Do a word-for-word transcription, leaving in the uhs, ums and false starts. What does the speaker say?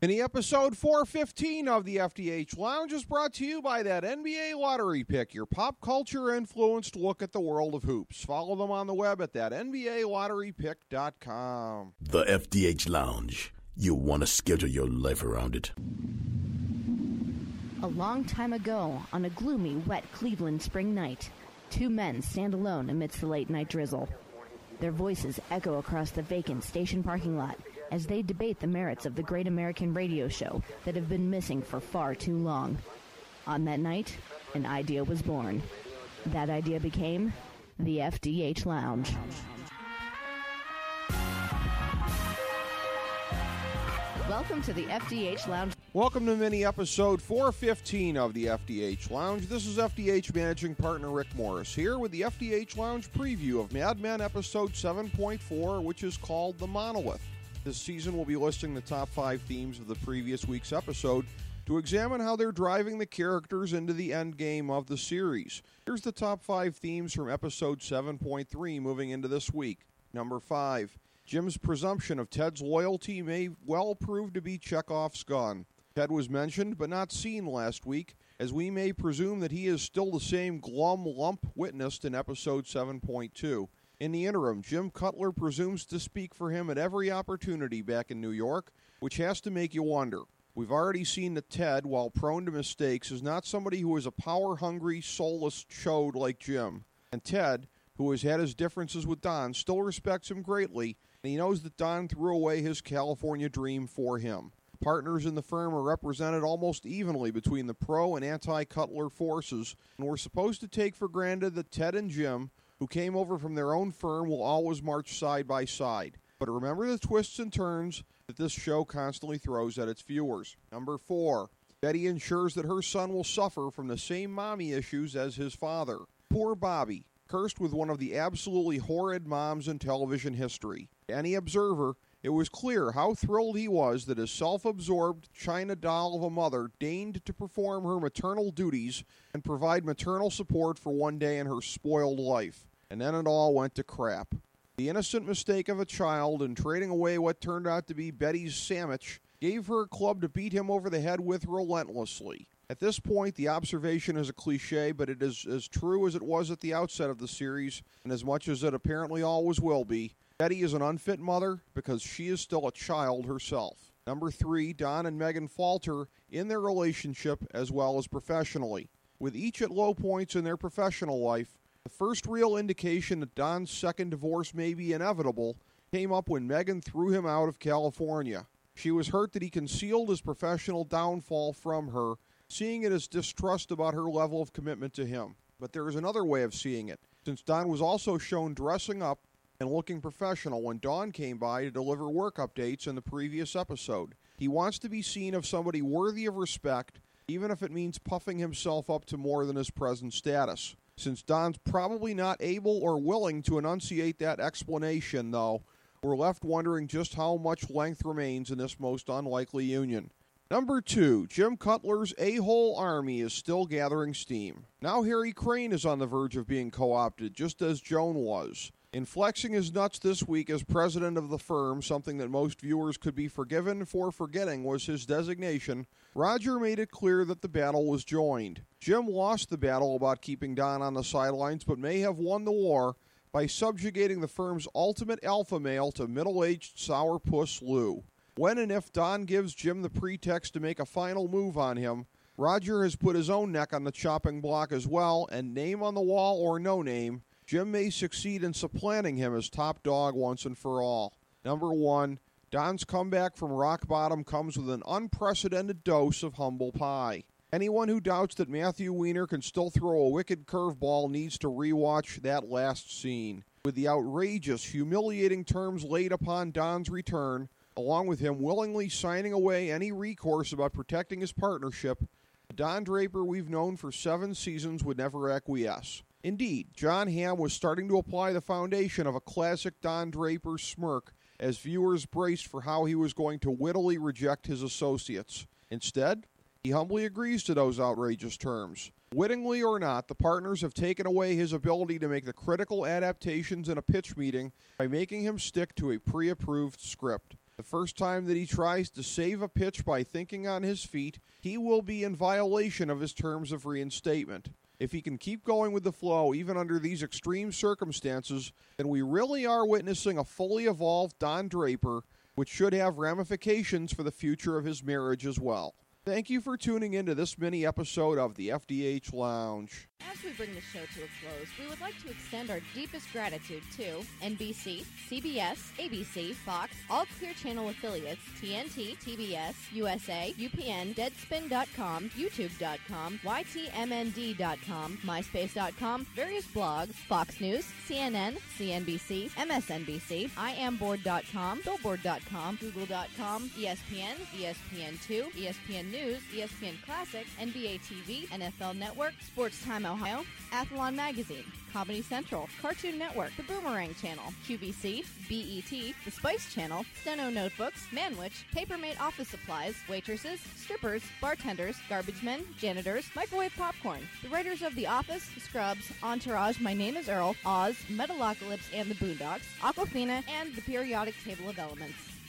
Mini episode four fifteen of the F D H Lounge is brought to you by that N B A Lottery Pick, your pop culture influenced look at the world of hoops. Follow them on the web at that N B A lottery pick dot com. The F D H Lounge. You want to schedule your life around it. A long time ago, on a gloomy, wet Cleveland spring night, two men stand alone amidst the late-night drizzle. Their voices echo across the vacant station parking lot as they debate the merits of the great American radio show that have been missing for far too long. On that night, an idea was born. That idea became the F D H Lounge. Welcome to the F D H Lounge. Welcome to mini episode four fifteen of the F D H Lounge. This is F D H managing partner Rick Morris here with the F D H Lounge preview of Mad Men episode seven point four, which is called The Monolith. This season we'll be listing the top five themes of the previous week's episode to examine how they're driving the characters into the end game of the series. Here's the top five themes from episode seven point three moving into this week. Number five, Jim's presumption of Ted's loyalty may well prove to be Chekhov's gun. Ted was mentioned but not seen last week, as we may presume that he is still the same glum lump witnessed in episode seven point two. In the interim, Jim Cutler presumes to speak for him at every opportunity back in New York, which has to make you wonder. We've already seen that Ted, while prone to mistakes, is not somebody who is a power-hungry, soulless chode like Jim. And Ted, who has had his differences with Don, still respects him greatly, and he knows that Don threw away his California dream for him. Partners in the firm are represented almost evenly between the pro and anti-Cutler forces, and we're supposed to take for granted that Ted and Jim, who came over from their own firm, will always march side by side. But remember the twists and turns that this show constantly throws at its viewers. Number four, Betty ensures that her son will suffer from the same mommy issues as his father. Poor Bobby, cursed with one of the absolutely horrid moms in television history. To any observer, it was clear how thrilled he was that his self-absorbed China doll of a mother deigned to perform her maternal duties and provide maternal support for one day in her spoiled life. And then it all went to crap. The innocent mistake of a child in trading away what turned out to be Betty's sandwich gave her a club to beat him over the head with relentlessly. At this point, the observation is a cliche, but it is as true as it was at the outset of the series, and as much as it apparently always will be. Betty is an unfit mother because she is still a child herself. Number three, Don and Megan falter in their relationship as well as professionally. With each at low points in their professional life, the first real indication that Don's second divorce may be inevitable came up when Megan threw him out of California. She was hurt that he concealed his professional downfall from her, seeing it as distrust about her level of commitment to him. But there is another way of seeing it, since Don was also shown dressing up and looking professional when Dawn came by to deliver work updates in the previous episode. He wants to be seen as somebody worthy of respect, even if it means puffing himself up to more than his present status. Since Don's probably not able or willing to enunciate that explanation, though, we're left wondering just how much length remains in this most unlikely union. Number two, Jim Cutler's a-hole army is still gathering steam. Now Harry Crane is on the verge of being co-opted, just as Joan was. In flexing his nuts this week as president of the firm, something that most viewers could be forgiven for forgetting was his designation, Roger made it clear that the battle was joined. Jim lost the battle about keeping Don on the sidelines, but may have won the war by subjugating the firm's ultimate alpha male to middle-aged sourpuss Lou. When and if Don gives Jim the pretext to make a final move on him, Roger has put his own neck on the chopping block as well, and name on the wall or no name, Jim may succeed in supplanting him as top dog once and for all. Number one, Don's comeback from rock bottom comes with an unprecedented dose of humble pie. Anyone who doubts that Matthew Weiner can still throw a wicked curveball needs to rewatch that last scene. With the outrageous, humiliating terms laid upon Don's return, along with him willingly signing away any recourse about protecting his partnership, the Don Draper we've known for seven seasons would never acquiesce. Indeed, John Hamm was starting to apply the foundation of a classic Don Draper smirk as viewers braced for how he was going to wittily reject his associates. Instead, he humbly agrees to those outrageous terms. Wittingly or not, the partners have taken away his ability to make the critical adaptations in a pitch meeting by making him stick to a pre-approved script. The first time that he tries to save a pitch by thinking on his feet, he will be in violation of his terms of reinstatement. If he can keep going with the flow, even under these extreme circumstances, then we really are witnessing a fully evolved Don Draper, which should have ramifications for the future of his marriage as well. Thank you for tuning in to this mini episode of the F D H Lounge. As we bring the show to a close, we would like to extend our deepest gratitude to N B C, C B S, A B C, Fox, all Clear Channel affiliates, T N T, T B S, U S A, U P N, Deadspin dot com, YouTube dot com, Y T M N D dot com, MySpace dot com, various blogs, Fox News, C N N, C N B C, M S N B C, I am board dot com, Billboard dot com, Google dot com, E S P N, E S P N two, E S P N News, E S P N Classic, N B A T V, N F L Network, Sports Time Ohio, Athlon Magazine, Comedy Central, Cartoon Network, The Boomerang Channel, Q V C, B E T, The Spice Channel, Steno Notebooks, Manwich, Papermate Office Supplies, waitresses, strippers, bartenders, garbage men, janitors, microwave popcorn, the writers of The Office, Scrubs, Entourage, My Name is Earl, Oz, Metalocalypse and the Boondocks, Aquafina, and the Periodic Table of Elements.